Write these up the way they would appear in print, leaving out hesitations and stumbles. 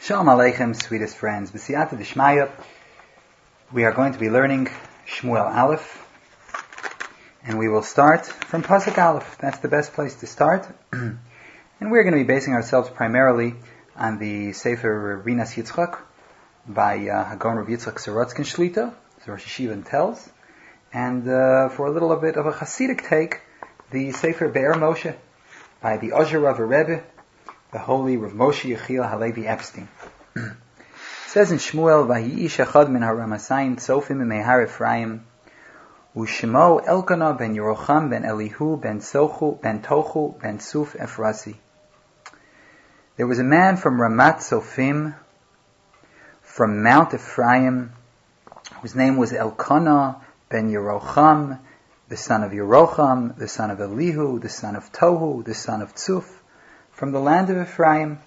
Shalom Aleichem, sweetest friends. B'siyata d'shmaya, we are going to be learning Shmuel Aleph, and we will start from Pasuk Aleph. That's the best place to start. And we're going to be basing ourselves primarily on the Sefer Rinas Yitzchak by Hagon Rav Yitzchak Sorotzkin Shlita, as Rosh Yeshiva tells, and for a little bit of a Hasidic take, the Sefer Be'er Moshe by the Ozher Rav Rebbe, the holy Rav Moshe Yechiel Halevi Epstein. It says in Shmuel, Vayi'ish echad min haramasayim tzofim mehar Ephraim, u'shemo Elkanah ben Yerocham ben Elihu ben Tochu ben Suf Ephrasi. There was a man from Ramat Sofim, from Mount Ephraim, whose name was Elkanah ben Yerocham, the son of Yerocham, the son of Elihu, the son of Tohu, the son of Tzuf, from the land of Ephraim.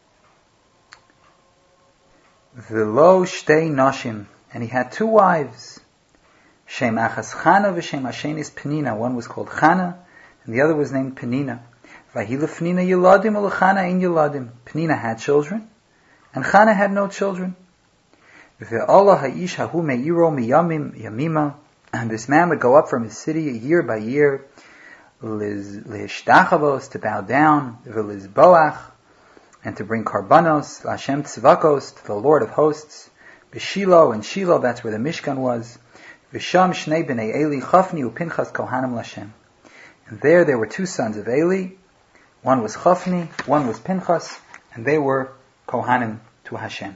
V'lo shtei noshim, and he had two wives. Shem achas Chana v'shem hashenis Penina. One was called Chana, and the other was named Penina. V'hilef Penina yeladim u'lechana in yeladim. Penina had children, and Chana had no children. V'olah ha'ish hahu me'iro miyamim yamima, and this man would go up from his city year by year, Lishtachavos, to bow down, V'lizboach, and to bring karbanos, Lashem tzvakos, to the Lord of hosts, B'Shilo, and Shiloh, that's where the Mishkan was, V'sham shnei b'nei Eli, Chafni u'Pinchas kohanim Lashem. And there were two sons of Eli, one was Chafni, one was Pinchas, and they were kohanim to Hashem.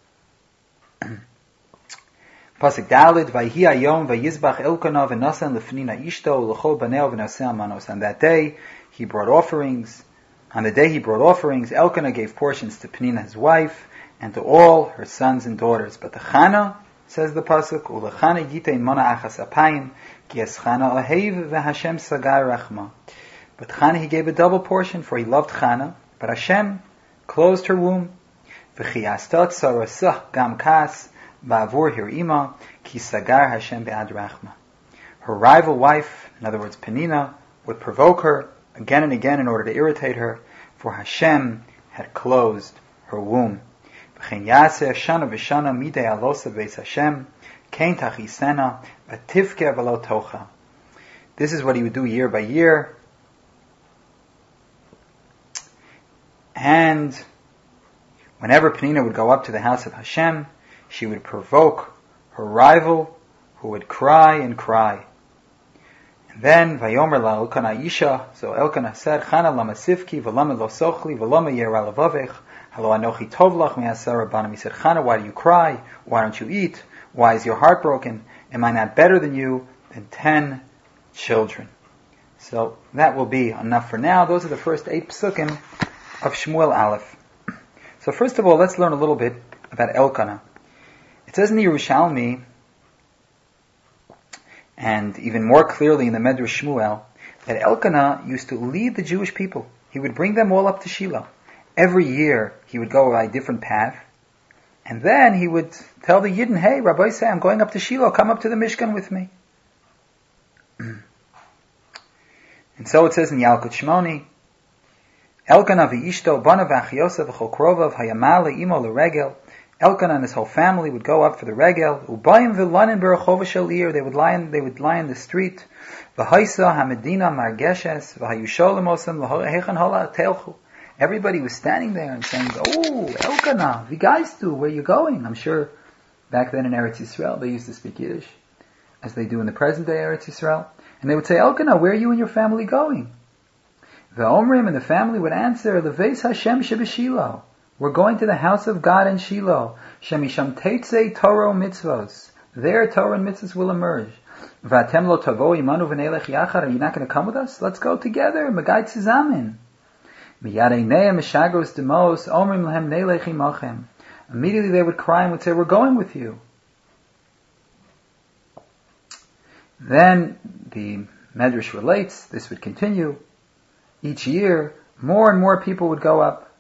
Pasuk Daled, Vayhi Hayom Vayizbach Elkanah v'Nasan lefnina Ishto l'chol baneo v'naseh manos. On that day, he brought offerings. On the day he brought offerings, Elkanah gave portions to Penina his wife and to all her sons and daughters. But the Chana, says the pasuk, u'lechana yitein mana achas apayim ki es Chana ohev v'Hashem sagar rachma. But Chana he gave a double portion, for he loved Chana, but Hashem closed her womb. V'chiyastat sarasah gam kas Ba'avur hir'ima ki sagar Hashem be'ad rachma. Her rival wife, in other words Penina, would provoke her again and again in order to irritate her, for Hashem had closed her womb. V'chein yaseh shana v'shana midei alosa beis Hashem kein tachisena v'tivke v'lo tocha. This is what he would do year by year, and whenever Penina would go up to the house of Hashem, she would provoke her rival, who would cry and cry. And then, Vayomer la Elkanah Isha, so Elkanah said, Chana lama sifki, v'lama lo sochli, v'lama yera lavavech, halo anochi tov lach me'asar rabbanim. He said, Chana, why do you cry? Why don't you eat? Why is your heart broken? Am I not better than you than 10 children? So that will be enough for now. Those are the first 8 psukim of Shmuel Aleph. So first of all, let's learn a little bit about Elkanah. It says in the Yerushalmi, and even more clearly in the Medrash Shmuel, that Elkanah used to lead the Jewish people. He would bring them all up to Shiloh. Every year he would go by a different path, and then he would tell the Yidden, hey, Rabbi say, I'm going up to Shiloh, come up to the Mishkan with me. And so it says in Yalkut Shmoni, Elkanah v'ishto bana v'achiyosah v'chol krovav hayamal le'imo l'regel. Elkanah and his whole family would go up for the regel. Ubayim v'lanin berachova shalir. They would lie in the street. V'haisa hamedina margeshes v'hayusholemosem v'hechan hala telchu. Everybody was standing there and saying, "Oh, Elkanah, v'gaistu, where are you going?" I'm sure back then in Eretz Yisrael they used to speak Yiddish, as they do in the present day Eretz Yisrael. And they would say, "Elkanah, where are you and your family going?" The Omrim and the family would answer, "Leveis Hashem shebeshilo. We're going to the house of God in Shiloh. Shemisham teitzei Torah mitzvos. There Torah and mitzvos will emerge. V'atem lo tavo imanu v'neilech yachar. Are you not going to come with us? Let's go together. Magay tzizamin. Miyadei ne'em meshagos demos omrim lehem neilech imachem. Immediately they would cry and would say, we're going with you. Then the Medrash relates, this would continue. Each year, more and more people would go up.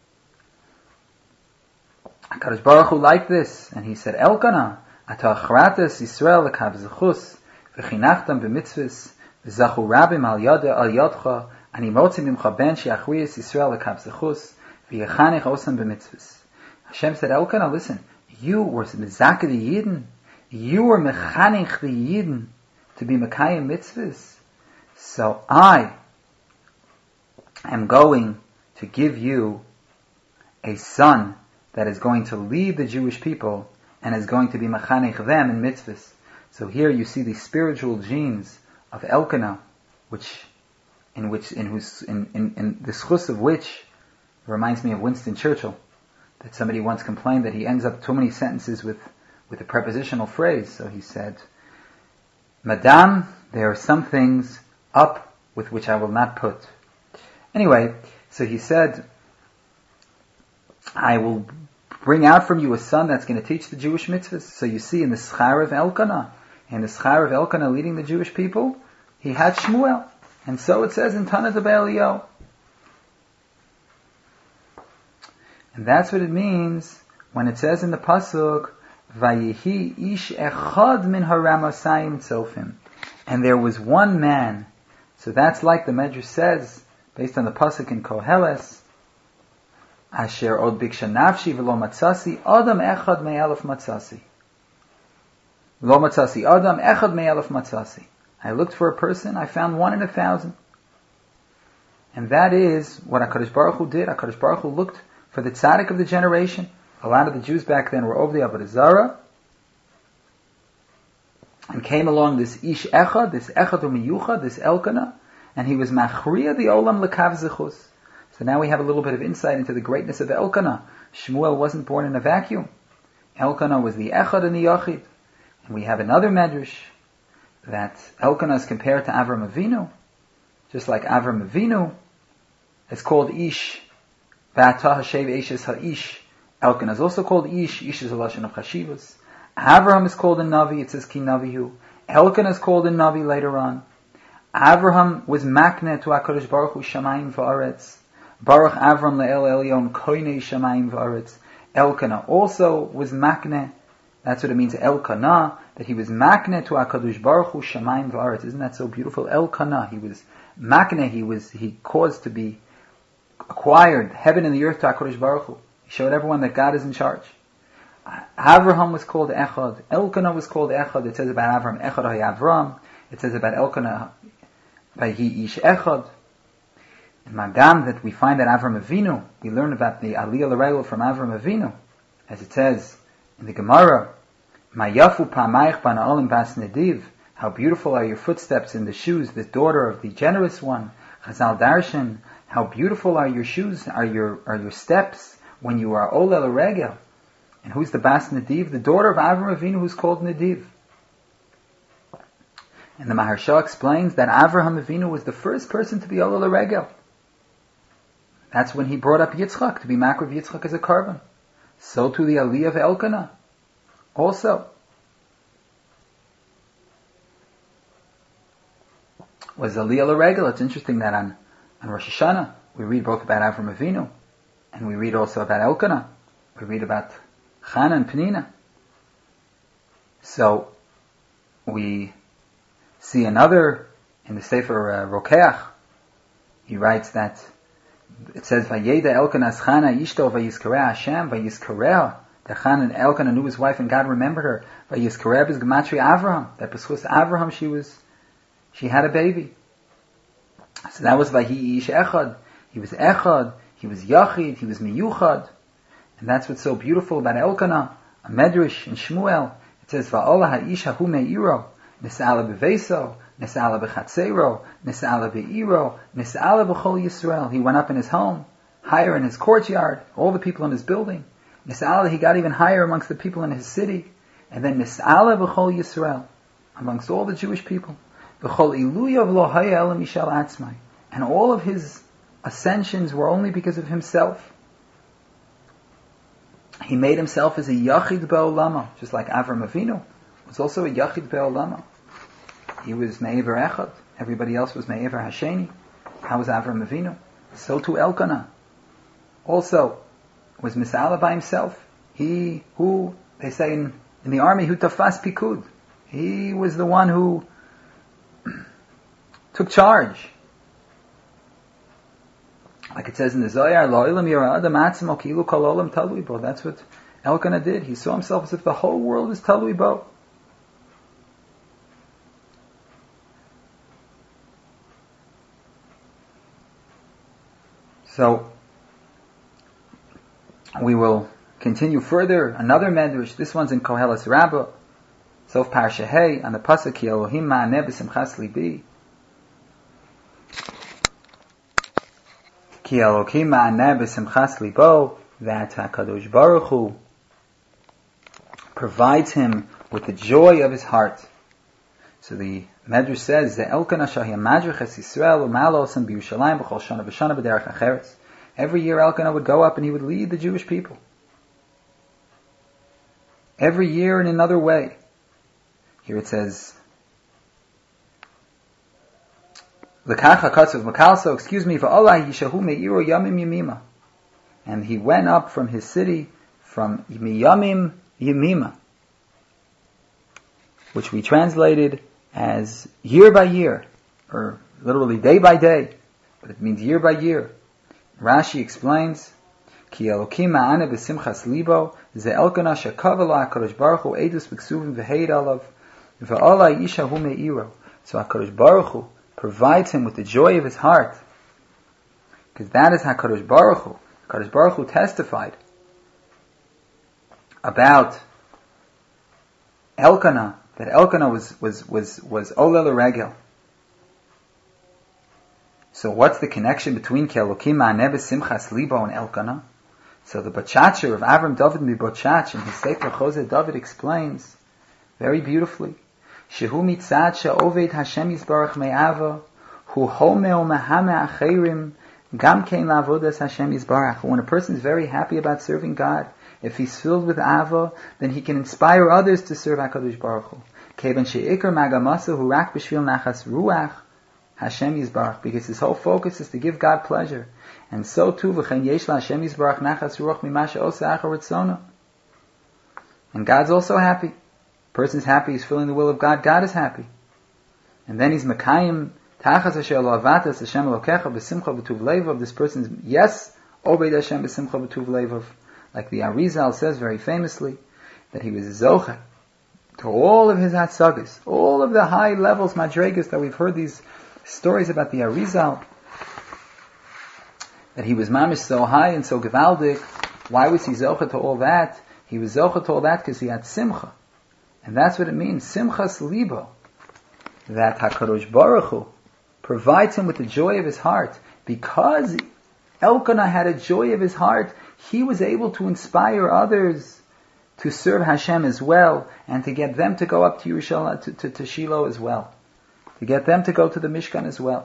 HaKadosh Baruch Hu liked this, and he said, Elkanah, ata achratas Yisrael l'kav zechus, v'chinachtam b'mitzvahs, v'zachu rabim al yodcha, ani motzim imcha ben she'achwiyas Yisrael l'kav zechus, v'yechanech osam b'mitzvahs. Hashem said, Elkanah, listen, you were mezakeh the Yidden. You were mechanich the Yidden to be Mekayim mitzvahs. So I am going to give you a son that is going to lead the Jewish people and is going to be mechanech them in mitzvahs. So here you see the spiritual genes of Elkanah, in the schus of which reminds me of Winston Churchill, that somebody once complained that he ends up too many sentences with a prepositional phrase. So he said, Madame, there are some things up with which I will not put. Anyway, so he said, I will bring out from you a son that's going to teach the Jewish mitzvahs. So you see in the schar of Elkanah, leading the Jewish people, he had Shmuel. And so it says in Tanat Ba'Eliyahu. And that's what it means when it says in the pasuk, Vayihi ish echad min haramasayim tzofim. And there was one man. So that's like the Medrash says, based on the pasuk in Koheles, Asher od biksha nafshi v'lo matzasi, Adam echad me'elef matzasi. Lo matzasi, Adam echad me'elef matzasi. I looked for a person, I found 1 in 1,000. And that is what HaKadosh Baruch Hu did. HaKadosh Baruch Hu looked for the tzaddik of the generation. A lot of the Jews back then were over the Avodah Zarah. And came along this Ish Echad, this Echad Umiyuchad, this Elkanah, and he was Machriya the Olam Lekav Zechus. So now we have a little bit of insight into the greatness of Elkanah. Shmuel wasn't born in a vacuum. Elkanah was the Echad and the Yachid. And we have another Medrash that Elkanah is compared to Avram Avinu. Just like Avram Avinu is called Ish. V'atah hashev eshes ha'ish. Elkanah is also called Ish. Ish is a lashon of Chashivas. Avraham is called a Navi. It says Ki Navihu. Elkanah is called a Navi later on. Avraham was makneh to HaKadosh Baruch Hu Shamayim v'aretz. Baruch Avram le'el elyon koinei Shamayim v'aretz. Elkanah also was makneh. That's what it means, Elkanah, that he was makneh to HaKadosh Baruch Hu Shamayim v'aretz. Isn't that so beautiful? Elkanah, he was makneh, he caused to be acquired heaven and the earth to HaKadosh Baruch Hu. He showed everyone that God is in charge. Avraham was called Echad. Elkanah was called Echad. It says about Avraham, Echad hay Avram. It says about Elkanah, Vayihi ish Echad. In Magam, that we find that Avram Avinu, we learn about the Aliyah L'Regel from Avram Avinu, as it says in the Gemara, Mayafu pa'mayich bana'olim bas nediv. How beautiful are your footsteps in the shoes, the daughter of the generous one. Chazal Darshan, how beautiful are your shoes, are your steps when you are Olel Regel. And who's the Bas Nediv? The daughter of Avram Avinu, who's called Nediv. And the Maharsha explains that Avraham Avinu was the first person to be Olel Regel. That's when he brought up Yitzchak, to be Makriv Yitzchak as a carbon. So too the Aliyah of Elkanah. Also was Aliyah L'Regel. It's interesting that on Rosh Hashanah we read both about Avram Avinu and we read also about Elkanah. We read about Chana and Penina. So we see another in the Sefer Rokeach. He writes that it says Vayeda Elkanah's Chana Ishto Vayizkareh Hashem Vayizkareh. That Chana and Elkanah knew his wife and God remembered her. Vayizkareh is Gematria Avraham. That B'schus Avraham she had a baby. So that was Vayi Ish Echad. He was Echad. He was Yachid. He was Miyuchad. And that's what's so beautiful about Elkanah, a Medrash in Shmuel. It says, Va'olah ha'ish hahu me'iro, nis'ala beveso, nis'ala bechatzero, nis'ala be'iro, nis'ala b'chol Yisrael. He went up in his home, higher in his courtyard, all the people in his building. Nis'ala, he got even higher amongst the people in his city. And then nis'ala b'chol Yisrael, amongst all the Jewish people. B'chol iluyav lo haya ela mishal atzmai. And all of his ascensions were only because of himself. He made himself as a Yachid Be'olama, just like Avram Avinu was also a Yachid Be'olama. He was Me'ever Echad. Everybody else was Me'ever Hasheni. How was Avram Avinu? So too Elkanah also was Misala by himself. He who, they say in the army, who tafas pikud. He was the one who took charge. Like it says in the Zohar, Lo'ilam yira adam atzmo ki'ilu kol olam talui bo. That's what Elkanah did. He saw himself as if the whole world is talui bo. So, we will continue further. Another medrash. This one's in Koheles Rabbah. Sof Parsha Hey, on the pasuk Ki Elohim ma'aneh b'simchas libi. Ki Elohim ma'aneh b'simchas libo. That HaKadosh Baruch Hu provides him with the joy of his heart. So the medrash says that Elkanah shahiyah madrich es Yisrael u'malosam b'Yushalayim b'chol shana b'shana b'derech acheretz. Every year Elkanah would go up and he would lead the Jewish people. Every year in another way. Here it says, L'kach hakatzav makalso, excuse me, v'olai yishahu me'iro yamim yamima. And he went up from his city from miyamim yamima, which we translated as year by year, or literally day by day, but it means year by year. Rashi explains, Ki Elokim ma'aneh b'simchas libo, ze Elkanah shekava lo HaKadosh Baruch Hu edus b'ksuvim v'heid alav, v'olai yishahu me'iro. So HaKadosh Baruch Hu provides him with the joy of his heart, because that is HaKadosh Baruch Hu. HaKadosh Baruch Hu testified about Elkanah, that Elkanah was Oleh L'Regel. So what's the connection between Ki Elokim ma'aneh b'simchas libo and Elkanah? So the Botchacher of Avram David Mibotchach in his Sefer Choseh David explains very beautifully, Shehu mitzad she'oved Hashem Yisbarach me'ava, hu homeo mahame acherim, gam kein la'avodas Hashem Yisbarach. When a person is very happy about serving God, if he's filled with ava, then he can inspire others to serve HaKadosh Baruch Hu. Kevan she'ikar magamasa hu rak b'shvil nachas ruach Hashem Yisbarach, because his whole focus is to give God pleasure. And so too, v'chein yesh la Hashem Yisbarach nachas ruach mimasha osa achar ritzona. And God's also happy. Person's happy, he's filling the will of God, God is happy. And then he's mekayim tachas asher lo avatas Hashem elokecha b'simcha b'tuv levav. This person's, yes, obed Hashem b'simcha b'tuv levav. Like the Arizal says very famously, that he was zocha to all of his hatzagas, all of the high levels, madregas, that we've heard these stories about the Arizal, that he was mamish so high and so gevaldik. Why was he zocha to all that? He was zocha to all that because he had simcha. And that's what it means, simchas libo, that HaKadosh Baruch Hu provides him with the joy of his heart. Because Elkanah had a joy of his heart, he was able to inspire others to serve Hashem as well, and to get them to go up to Yerushalayim, to Shiloh as well. To get them to go to the Mishkan as well.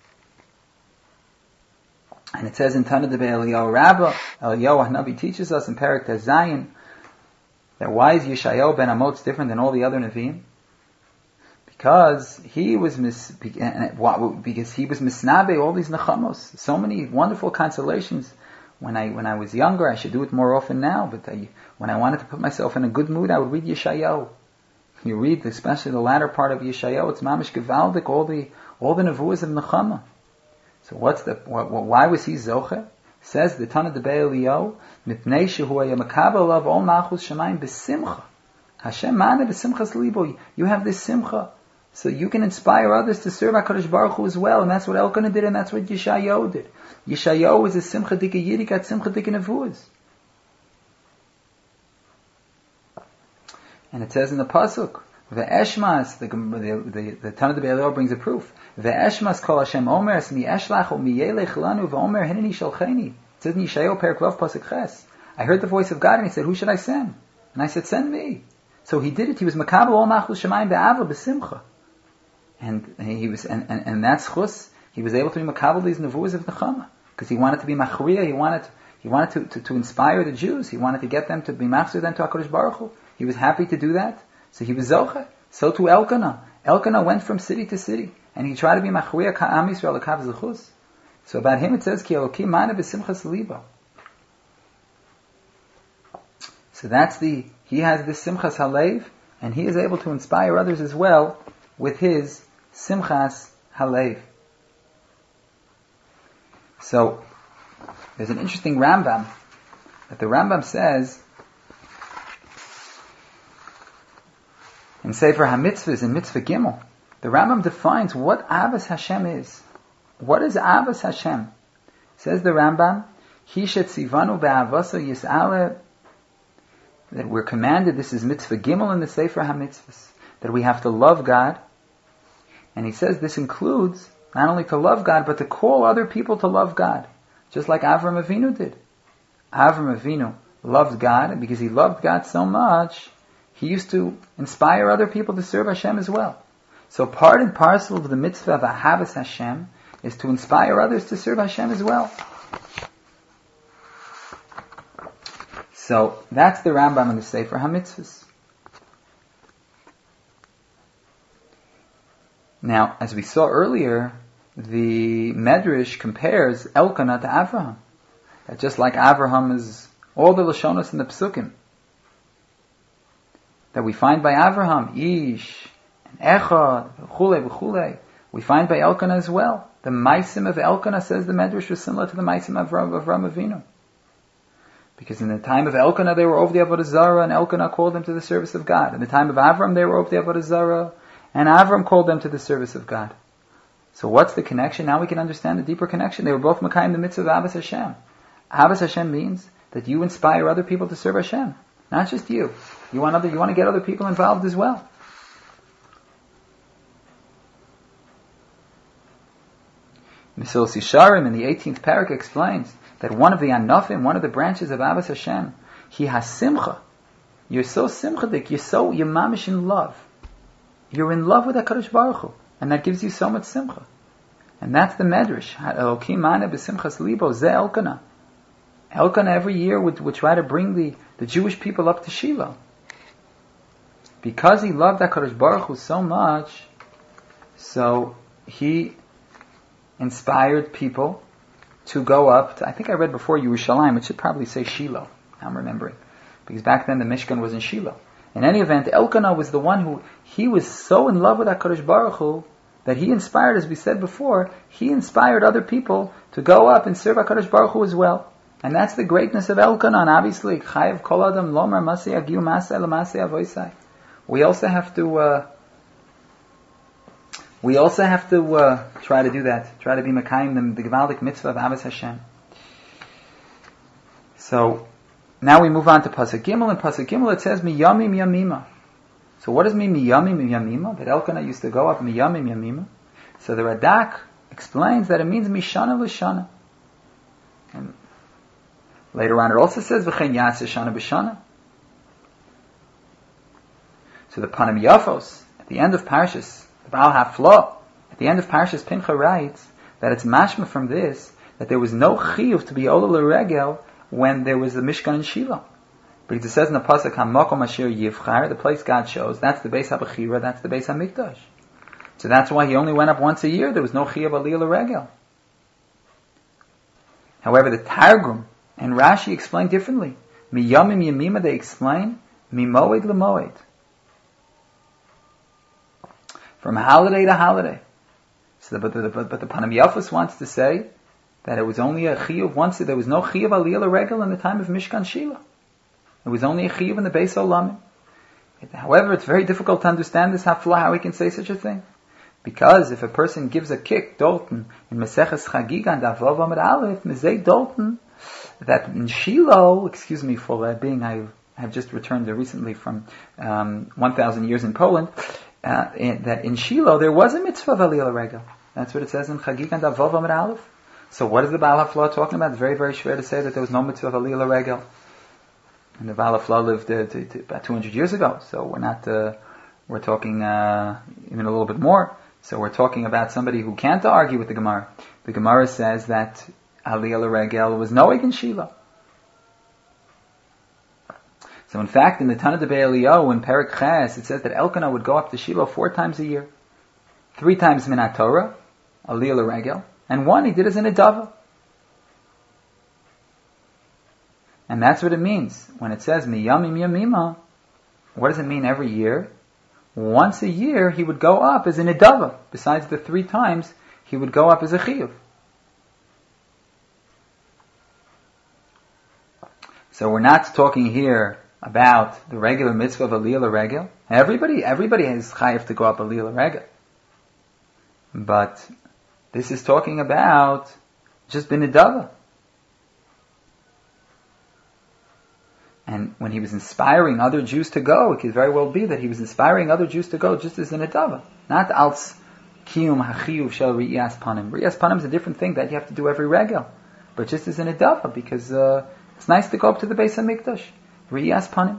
And it says in Tana Debei Eliyahu Rabbah, Eliyahu Hanavi teaches us in Perek Tez Zayin, that why is Yeshayahu ben Amotz different than all the other Nevi'im? Because he was misnabe all these nechamos, so many wonderful consolations. When I was younger, I should do it more often now, but when I wanted to put myself in a good mood, I would read Yeshayahu. You read, especially the latter part of Yeshayahu, it's mamish gevaldik, all the nevuas of nechama. So why was he zoche? Says the Tana Debei Eliyahu, mipnei shehu haya makabel alav ol malchus shamayim b'simcha. Hashem ma'aneh b'simchas libo. You have this simcha, so you can inspire others to serve HaKadosh Baruch Hu as well, and that's what Elkanah did, and that's what Yeshayahu did. Yeshayahu was a simcha dika yidik at simcha dika nevuas. And it says in the pasuk, ve'eshmas, the Tana Debei Eliyahu brings a proof. Ve'eshmas kol Hashem omer es mi eshlach u mi yelech lanu ve'omer hineni shalcheni. It says in Yeshayahu Perek Vav pasuk ches. I heard the voice of God and he said, who should I send? And I said, send me. So he did it. He was makabel all machus shemayim be'ava b'simcha. And he was, and that's chus. He was able to be makabel these nevuas of nechama, because he wanted to be machriya. He wanted to inspire the Jews. He wanted to get them to be machzir them to HaKadosh Baruch Hu. He was happy to do that. So he was zoche. So too Elkanah. Elkanah went from city to city, and he tried to be machriya ka'am Yisrael l'kav zechus. So about him it says, Ki Elokim ma'aneh b'simchas libo. So he has this simchas halev, and he is able to inspire others as well with his simchas halev. So There's an interesting Rambam, that the Rambam says, in Sefer HaMitzvahs, in Mitzvah Gimel, the Rambam defines what Avas Hashem is. What is Avas Hashem? Says the Rambam, Hi shetzivanu be'avaso yis'ale, that we're commanded, this is Mitzvah Gimel in the Sefer HaMitzvahs, that we have to love God. And he says this includes not only to love God, but to call other people to love God. Just like Avram Avinu did. Avram Avinu loved God, and because he loved God so much, he used to inspire other people to serve Hashem as well. So part and parcel of the mitzvah of Ahavas Hashem is to inspire others to serve Hashem as well. So that's the Rambam in the Sefer HaMitzvahs. Now, as we saw earlier, the Medrash compares Elkanah to Avraham. That just like Avraham is all the Lashonos in the Psukim that we find by Avraham, Ish, and Echad, v'chulei, we find by Elkanah as well. The Maisim of Elkanah, says the Medrash, was similar to the Maisim of Avram Avinu. Because in the time of Elkanah, they were over the Avodah Zarah, and Elkanah called them to the service of God. In the time of Avram, they were over the Avodah Zarah, and Avram called them to the service of God. So what's the connection? Now we can understand the deeper connection. They were both Makayim the mitzvah of Avas Hashem. Avas Hashem means that you inspire other people to serve Hashem. Not just you. You want to get other people involved as well. Mesilas Yesharim in the 18th parak explains that one of the anafim, one of the branches of Avas Hashem, he has simcha. You're so simchadik, you're mamish in love. You're in love with HaKadosh Baruch Hu, and that gives you so much simcha. And that's the Medrash. Elokim mana b'simchas libo, ze Elkanah. Elkanah every year would try to bring the Jewish people up to Shiloh. Because he loved HaKadosh Baruch Hu so much, so he inspired people to go up to, I think I read before Yerushalayim, it should probably say Shiloh, I'm remembering. Because back then the Mishkan was in Shiloh. In any event, Elkanah was the one who, he was so in love with HaKadosh Baruch Hu, that he inspired, as we said before, he inspired other people to go up and serve HaKadosh Baruch Hu as well. And that's the greatness of Elkanah, and obviously, Chayev Kol Adam Lomar Masei Agiu Masei L'Masei Avoisai. We also have to try to do that, try to be Makayim, the Gevaldik mitzvah of Avas Hashem. So, now we move on to Pasuk Gimel. In Pasuk Gimel it says, Miyamim Yamima. So what does mean Miyamim Yamima? That Elkanah used to go up Miyamim Yamima. So the Radak explains that it means Mishana L'Shana. And later on it also says, V'chein Yaseh Shana B'Shana. So the Panim Yafos, at the end of Parshas, the Baal Haflah, at the end of Parshas Pincha writes that it's mashma from this, that there was no chiyuv to be Ola L'Regel when there was the Mishkan in Shiloh. Because it says in the Pasuk, HaMakom Asher Yivchar, the place God chose, that's the Beis HaBechira, that's the Beis HaMikdash. So that's why he only went up once a year, there was no chiyuv Aliyah L'Regel. However, the Targum and Rashi explain differently. Miyamim Yamima, they explain, Mimoed L'Moed. From holiday to holiday. So, but the Panim Yafos wants to say that it was only a chiyuv once. There was no chiyuv aliyah l'regel in the time of Mishkan Shiloh. It was only a chiyuv in the Beis Olamim. However, it's very difficult to understand this haflah, how we can say such a thing. Because if a person gives a kick, Dolton, in Maseches Chagiga and Avav Amud Aleph, Mezei Dolton, that in Shiloh, excuse me for being, I have just returned recently from 1,000 years in Poland, that in Shiloh there was a mitzvah of Aliyah L'Regel. That's what it says in Chagiga and Avav Amud Aleph. So what is the Baal HaFlah talking about? It's very, very schwer to say that there was no mitzvah of Aliyah L'Regel. And the Baal HaFlah lived about 200 years ago. So we're talking even a little bit more. So we're talking about somebody who can't argue with the Gemara. The Gemara says that Aliyah L'Regel was noeg in Shiloh. So in fact, in the Tana Debei Eliyahu, in Perek Ches, it says that Elkanah would go up to Shiloh 4 times a year. 3 times Minat Torah, Aliyah L'Regel, and 1 he did as an Idava. And that's what it means. When it says, Miyamim Yamima, what does it mean every year? Once a year he would go up as an Idava, besides the 3 times he would go up as a Chiyuv. So we're not talking here about the regular mitzvah of Aliyah L'Regel. Everybody has chayiv to go up Aliyah L'Regel. But this is talking about just B'nedava. And when he was inspiring other Jews to go, it could very well be that he was inspiring other Jews to go just as a Nedava. Not als kiyum hachiyuv shel ri'yas panim. Ri'yas panim is a different thing that you have to do every regel. But just as a Nedava, because it's nice to go up to the Beis HaMikdash. Ri'yas panim.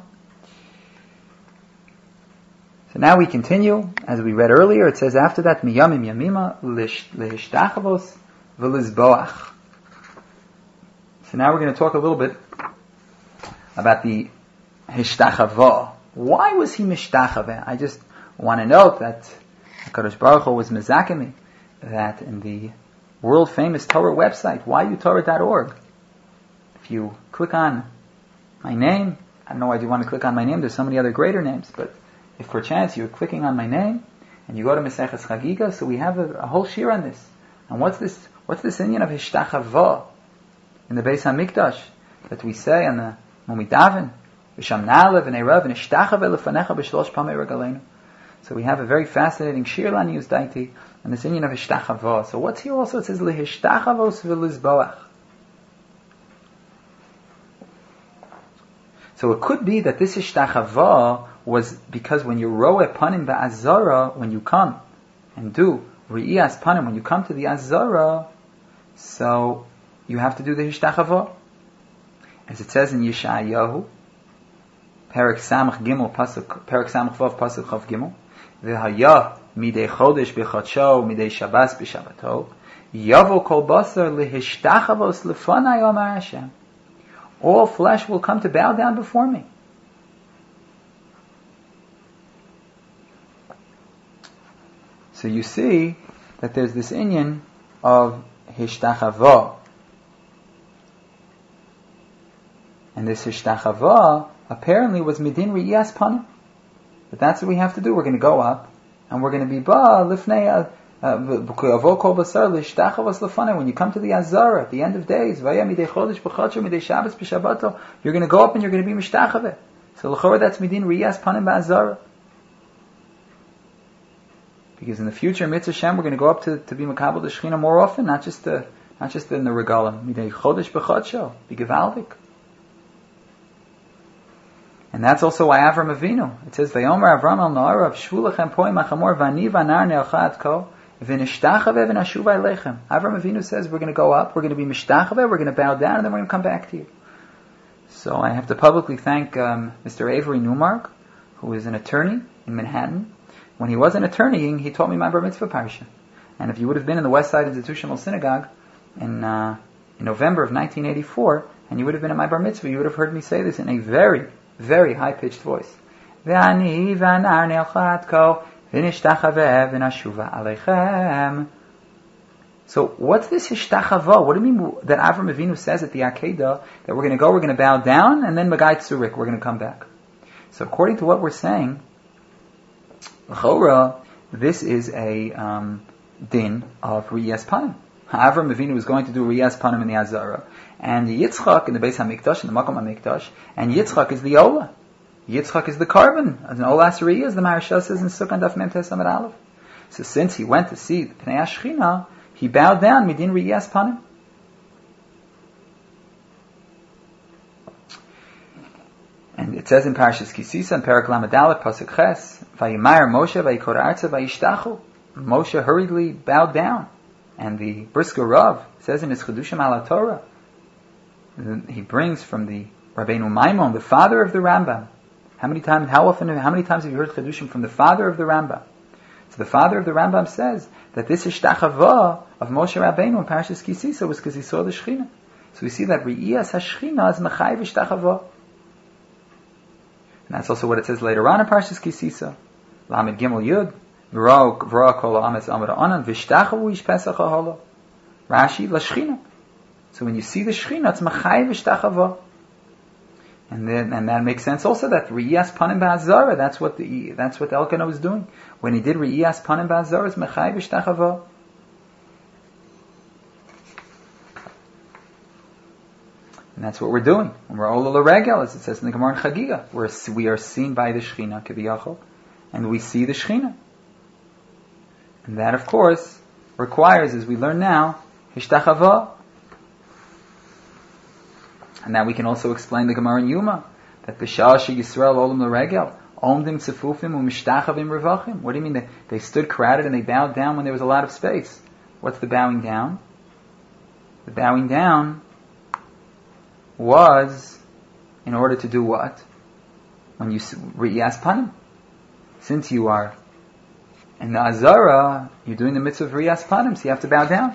So now we continue, as we read earlier, it says after that, miyamim yamima lehishtachavos v'lizboach. So now we're going to talk a little bit about the hishtachava. Why was he mishtachava? I just want to note that HaKadosh Baruch Hu was mezakemi, that in the world famous Torah website, yutorah.org, if you click on my name, I don't know why you want to click on my name, there's so many other greater names, but if perchance you're clicking on my name, and you go to Maseches Chagiga, so we have a whole shir on this. And what's this inyan of hishtachava in the Beis HaMikdash that we say when we daven, so we have a very fascinating shir lanius daiti, and this inyan of hishtachava. So what's here also? It says lehishtachavos v'lizboach. So it could be that this hishtachava was because when you roe panim ba'azara, when you come and do ri'iyas panim, when you come to the azara, so you have to do the hishtachava. As it says in Yeshayahu, Perek Samach Gimel, Perek Samach Vav, Pasuk Chav Gimel, V'haya midei chodesh b'chodsho, midei Shabbos b'Shabbato, Yavo kol basar lehishtachavos lefanai Omar Hashem. All flesh will come to bow down before me. So you see that there's this inyan of hishtachava. And this hishtachava apparently was midin ri'yas panim. But that's what we have to do. We're going to go up, and we're going to be ba lifnei avol kol basar lishtachavos lefanei. When you come to the azara at the end of days, vaya midei chodesh b'chodsho midei Shabbos b'Shabbato, you're going to go up and you're going to be mishtachave. So l'chora that's midin ri'yas panim ba'azara. Because in the future, Mitzvah Shem, we're going to go up to be makabel the Shechina more often, not just in the regalim. Midei chodesh b'chodsho, be gevaldik. And that's also why Avram Avinu, it says, Vayomer Avram al Na'arav, Shvu lechem poi machamor, vani vanar ne'achad ko, v'nishtachave v'nashuva elechem. Avram Avinu says, we're going to go up, we're going to be mishtachave, we're going to bow down, and then we're going to come back to you. So I have to publicly thank Mr. Avery Newmark, who is an attorney in Manhattan. When he was an attorney, he taught me my Bar Mitzvah Parsha. And if you would have been in the West Side Institutional Synagogue in November of 1984, and you would have been at my Bar Mitzvah, you would have heard me say this in a very, very high-pitched voice. So what's this hishtachava? What do you mean that Avram Avinu says at the Akedah that we're going to bow down, and then Magai Tzurik, we're going to come back? So according to what we're saying, l'chora, this is a din of Riyas Panim. Avram Avinu was going to do Riyas Panim in the Azara, and Yitzchak in the Beis HaMikdash, in the Makom HaMikdash, and Yitzchak is the Ola. Yitzchak is the carbon. As an Ola Asariya, as the Maharsha says in Sukkah Daf Mem Tes Amud Aleph. So since he went to see the Pnei HaShechina, he bowed down midin Riyas Panim. And it says in Parashas Kisisa, in Perek Lamed Aleph, Pasuk Ches, Vayimayar Moshe vayikor arza vayishtachu. Moshe hurriedly bowed down. And the Brisker Rav says in his Chedushim ala Torah, he brings from the Rabbeinu Maimon, the father of the Rambam. How many times have you heard Chedushim from the father of the Rambam? So the father of the Rambam says that this hishtachava of Moshe Rabbeinu in Parashas Kisisa was because he saw the Shechina. So we see that Re'iyas HaShechina is Mechayiv hishtachava. And that's also what it says later on in Parashas Kisisa. Lamed Gimel Yud. V'ra kol ha'ametz amar anan v'ishtachavu ish pesach ha'holo. Rashi l'shchina. So when you see the Shechina, it's Mechayiv hishtachava. And that makes sense also that Re'iyas Panim Ba'azara, that's what Elkanah was doing. When he did Re'iyas Panim Ba'azara, it's Mechayiv hishtachava. And that's what we're doing. When we're Ola L'Regel, as it says in the Gemara in Chagiga, we are seen by the Shechina, Kiviyachol, and we see the Shechina. And that, of course, requires, as we learn now, Hishtachava. And now we can also explain the Gemara in Yuma, that B'shah She Yisrael Olam L'Regel, Omdim Tzefufim U'Mishtachavim Revachim. What do you mean? They stood crowded and they bowed down when there was a lot of space. What's the bowing down? The bowing down was in order to do what? When you Riyas Panim. Since you are in the Azara, you're doing the mitzvah of Riyas Panim, so you have to bow down.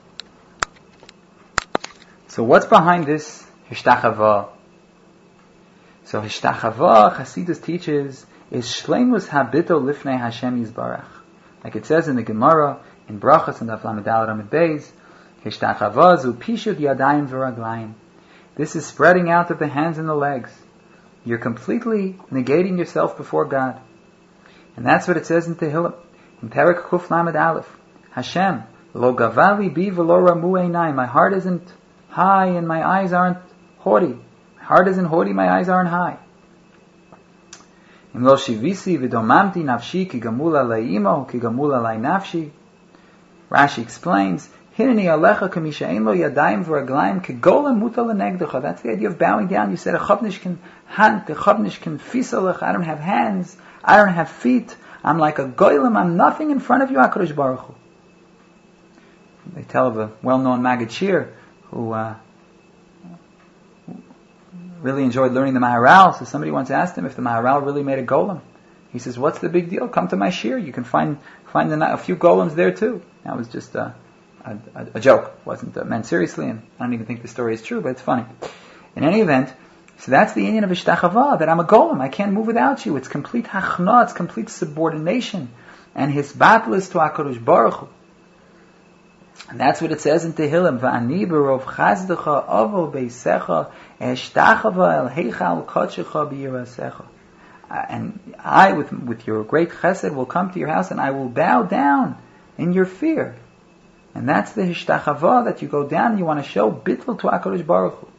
So what's behind this Hishtachava? So Hishtachava, Chassidus teaches, is Shleimus Habito Lifnei Hashem Yizbarach. Like it says in the Gemara, in Brachas and Daf Lamed Daled Amud Beis, Hishtachava zu pishut yadayim v'raglayim. This is spreading out of the hands and the legs. You're completely negating yourself before God. And that's what it says in Tehillim, in Perek Kuf Lamed Aleph. Hashem, lo gavali bi v'lo ramu einai. My heart isn't high and my eyes aren't haughty. My heart isn't haughty, my eyes aren't high. Im lo shivisi v'domamti nafshi ki gamula le'imo ki gamula le nafshi. Rashi explains, Hineni alecha kamisha ein lo yadayim v'raglayim kegola muta lenegdecha. That's the idea of bowing down. You said a chavnish can hand, the chavnish can fisalech. I don't have hands, I don't have feet. I'm like a goylem. I'm nothing in front of you, HaKadosh Baruch Hu. They tell of a well-known Maggid Shir who really enjoyed learning the Maharal. So somebody once asked him if the Maharal really made a golem. He says, "What's the big deal? Come to my shir. You can find a few golems there too." That was just a joke. It wasn't meant seriously, and I don't even think the story is true, but it's funny. In any event, so that's the Indian of Ishtachava, that I'm a golem. I can't move without you. It's complete hachna, it's complete subordination, and his battle is to HaKadosh Baruch Hu. And that's what it says in Tehillim, V'ani berov chazdecha avo beisecha eshtachava el heichal kodshecha b'yirasecha. And I, with your great chesed, will come to your house and I will bow down in your fear. And that's the hishtachava, that you go down and you want to show bittul to HaKadosh Baruch Hu.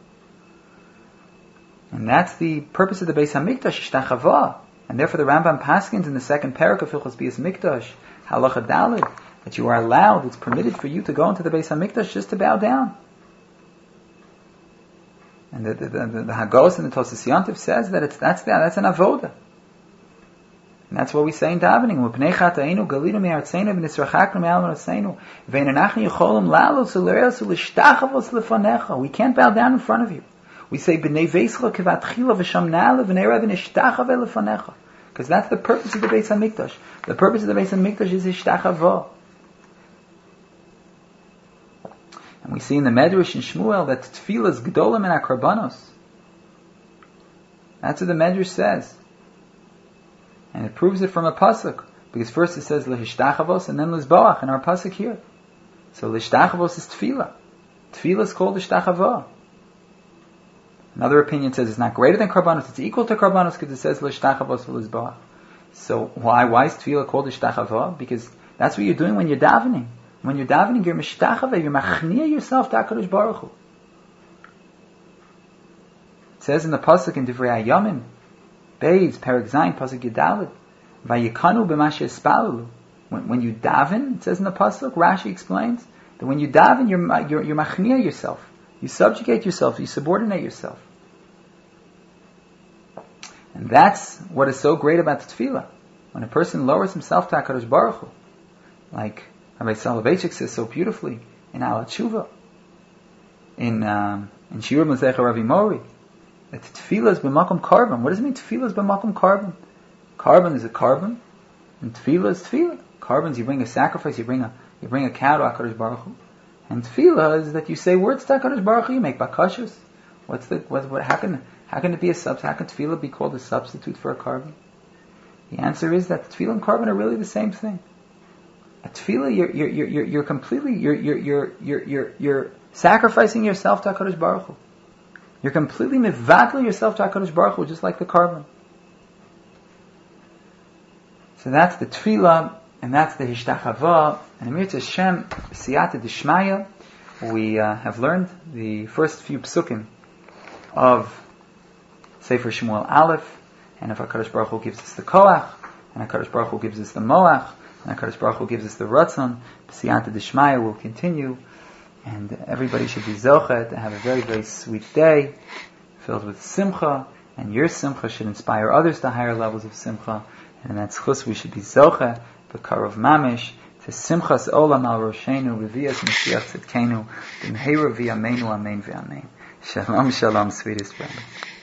And that's the purpose of the Beis HaMikdash, hishtachava. And therefore the Rambam paskins in the second parak of Hilchos Beis Mikdash, halacha daled, that you are allowed, it's permitted for you to go into the Beis HaMikdash just to bow down. And the Hagos and the Tosas Yontif says that that's an avoda. And that's what we say in davening. We can't bow down in front of you. We say because that's the purpose of the Beis HaMikdash. The purpose of the Beis HaMikdash is hishtachava. And we see in the Medrash in Shmuel that tefillah is gdolim in akrabanos. That's what the Medrash says. And it proves it from a pasuk. Because first it says lehishtachavos and then lizboach in our pasuk here. So lehishtachavos is tefillah. Tefillah is called hishtachava. Another opinion says it's not greater than karbanos, it's equal to karbanos because it says lehishtachavos v'lizboach. So why is tefillah called hishtachava? Because that's what you're doing when you're davening. When you're davening, you're mishtachava, you're machniya yourself to HaKadosh Baruch Hu. It says in the pasuk in Divrei Hayamim, Beis, Perek Zayin, pasuk Yudaled, Vayikanu b'ma she'espalalu. When you daven, it says in the pasuk, Rashi explains that when you daven, you're machniya yourself, you subjugate yourself, you subordinate yourself, and that's what is so great about the tefillah. When a person lowers himself to HaKadosh Baruch Hu, like Rabbi Soloveitchik says so beautifully in Al Tshuva, in Shiur Masecha Ravi Mori, that tefillah is b'makom karban. What does it mean tefillah is b'makom karban? Karban is a karban, and tefillah is tefillah. Karban is you bring a sacrifice, you bring a cow to HaKadosh Baruch Hu, and tefillah is that you say words to HaKadosh Baruch Hu, you make bakashos. How can it be a substitute? How can tefillah be called a substitute for a karban? The answer is that tefillah and karban are really the same thing. A tefillah, you're completely, you're sacrificing yourself to HaKadosh Baruch Hu. You're completely mivadli yourself to HaKadosh Baruch Hu, just like the karban. So that's the tefillah, and that's the hishtachava. And Amir Hashem, Siyata Dishmaya, we have learned the first few psukim of Sefer Shmuel Aleph, and if HaKadosh Baruch Hu gives us the Koach, and HaKadosh Baruch Hu gives us the Moach, and HaKadosh Baruch Hu gives us the Ratzon, B'siyanta D'Shmaya will continue, and everybody should be Zocheh to have a very, very sweet day, filled with Simcha, and your Simcha should inspire others to higher levels of Simcha, and in that Schus we should be Zocheh, B'karov Mamish, to Simchas Olam Al Roshenu, Revias Mashiach Tzidkenu, B'mheira V'yameinu Amen V'amen. Shalom, shalom, sweetest brother.